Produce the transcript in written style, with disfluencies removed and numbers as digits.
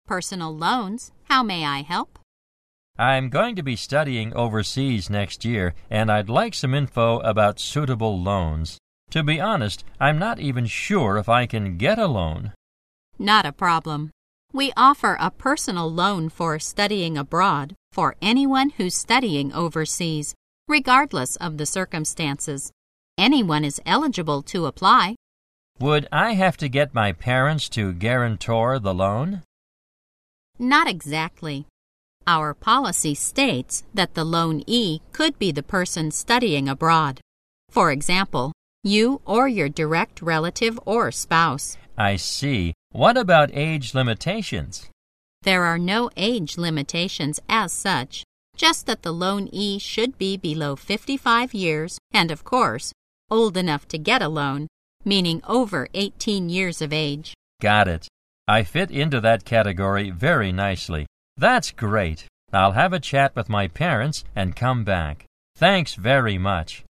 Personal loans. How may I help? I'm going to be studying overseas next year, and I'd like some info about suitable loans. To be honest, I'm not even sure if I can get a loan. Not a problem. We offer a personal loan for studying abroad for anyone who's studying overseas, regardless of the circumstances. Anyone is eligible to apply. Would I have to get my parents to guarantor the loan? Not exactly. Our policy states that the loanee could be the person studying abroad. For example, you or your direct relative or spouse. I see. What about age limitations? There are no age limitations as such, just that the loanee should be below 55 years and, of course, old enough to get a loan, meaning over 18 years of age. Got it. I fit into that category very nicely. That's great. I'll have a chat with my parents and come back. Thanks very much.